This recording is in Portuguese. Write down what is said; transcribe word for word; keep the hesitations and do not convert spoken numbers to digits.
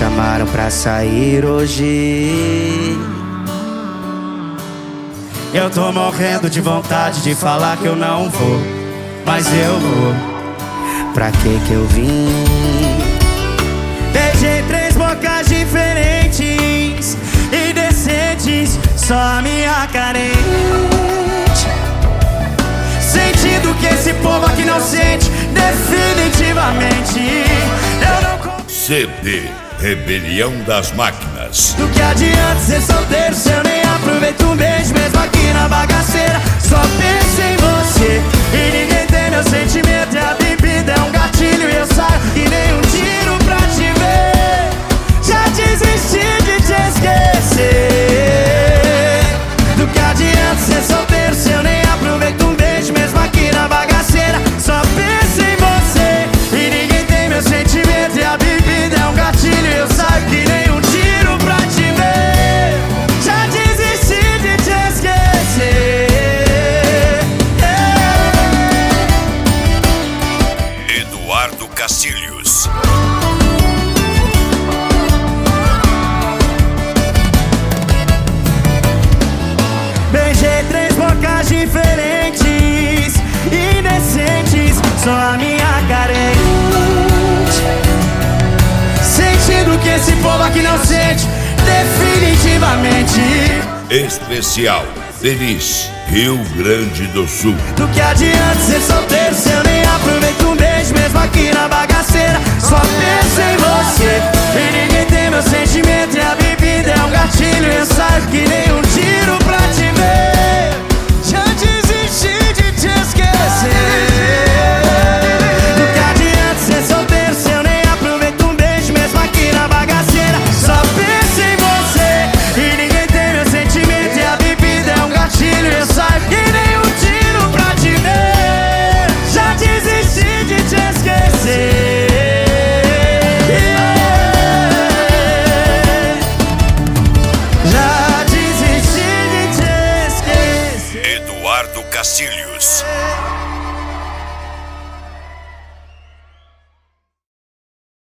chamaram pra sair hoje. Eu tô morrendo de vontade de falar que eu não vou, mas eu vou. Pra que que eu vim? Beijei três bocas diferentes e decentes, só a minha carente. Sentindo que esse povo aqui não sente, definitivamente. Eu não... C D Rebelião das Máquinas. Do que adianta ser solteiro se eu nem aproveito um beijo, mesmo aqui na bagaceira. Só penso em você e ninguém tem meu sentimento. E a bebida é um gatilho e eu saio e nem um tiro pra te ver. Já desisti de te esquecer. Do que adianta ser solteiro se eu nem aproveito um beijo, mesmo aqui na bagaceira. Só penso em você e ninguém tem meu sentimento. E a bebida é um gatilho e eu saio que nem um tiro pra te ver. Já desisti de te esquecer. Eduardo Castilhos. Beijei três bocas diferentes, indecentes, só a minha carente. Sentindo que esse povo aqui não sente, definitivamente. Especial Feliz, Rio Grande do Sul. Do que adianta ser solteiro se eu nem aproveito um beijo, mesmo aqui na bagaceira. Só penso em você e ninguém tem meu sentimento. E a bebida é um gatilho e eu saio que nem um tiro pra te ver. Já desisti de te esquecer. Do que adianta ser solteiro se eu nem aproveito um beijo, mesmo aqui na bagaceira. Só penso em você e ninguém tem meu sentimento. E a bebida é um gatilho e eu saio que nem um tiro pra te ver. Já desisti de te esquecer. Já desisti de te esquecer. Eduardo Castilhos.